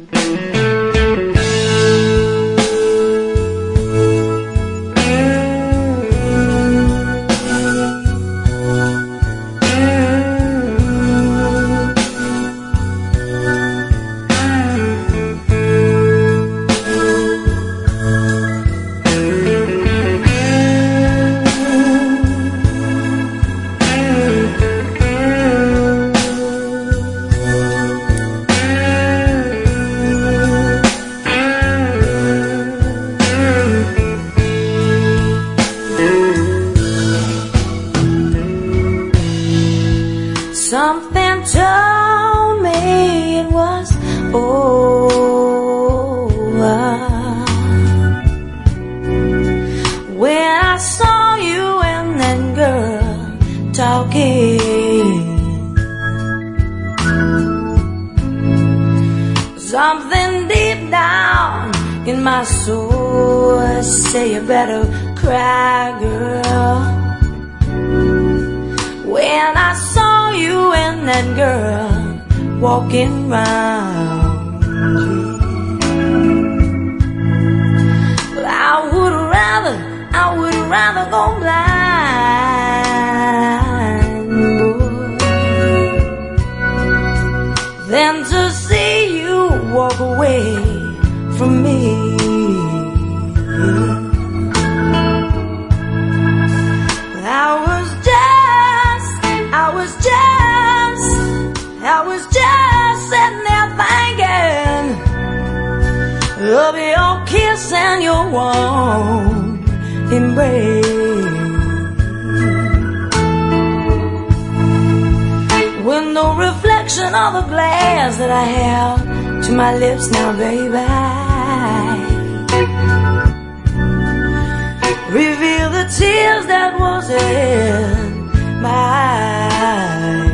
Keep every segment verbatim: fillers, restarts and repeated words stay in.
Something told me it was over when I saw you and that girl talking. Something deep down in my soul say you better cry, girl. When I saw you and that girl walking round, but I would rather, I would rather go blind, boy, than to see you walk away from me. I was just, I was just, I was just sitting there thinking of your kiss and your warm embrace, with no reflection of the glass that I held to my lips now, baby. Reveal the tears that was in my eyes.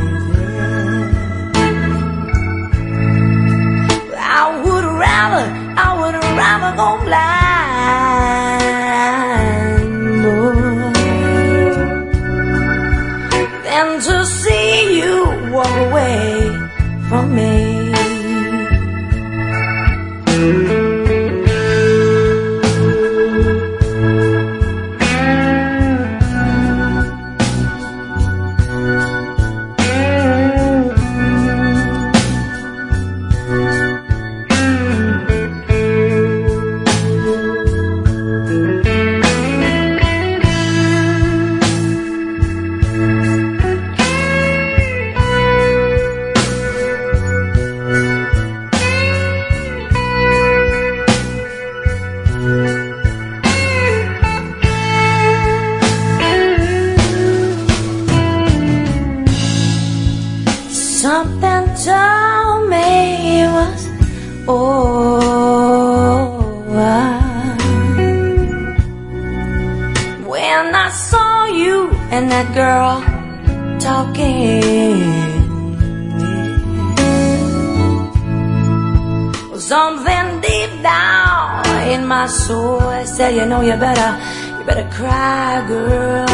I would rather, I would rather go blind, boy, than to see you walk away from me. Something told me it was over when I saw you and that girl talking. Something deep down in my soul said, you know, you better, you better cry, girl.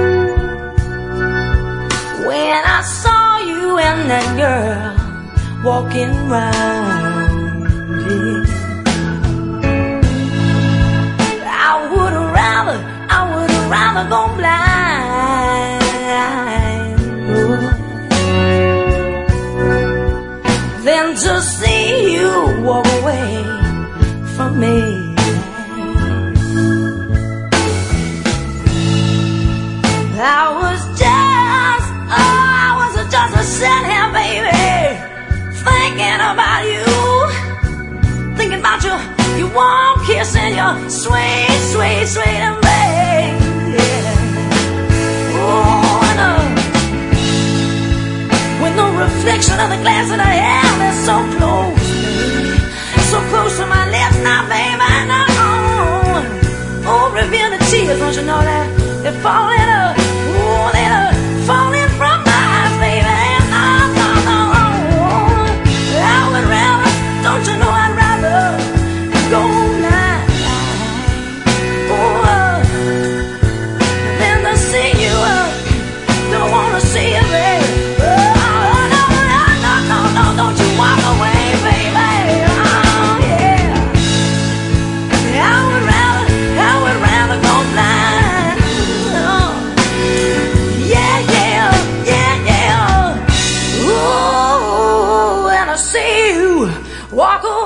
When I saw you and that girl walking round, yeah. I would rather, I would rather go blind, oh, than to see you walk away from me. I was just, oh, I was just a sitting here, baby, thinking about you, thinking about your, your warm kiss and your sweet, sweet, sweet embrace. Yeah. Oh, and, uh, with no reflection of the glass that I have, that's so close, baby, so close to my lips now, baby, I know. Oh, reveal the tears, don't you know that? They're falling up, oh, they're falling from my eyes, baby. No, no, no, I would rather, don't you know I'd rather go blind, oh, than to see you, uh, don't wanna see you, baby. Oh, no, no, no, no, no, don't you walk away, baby. walk away.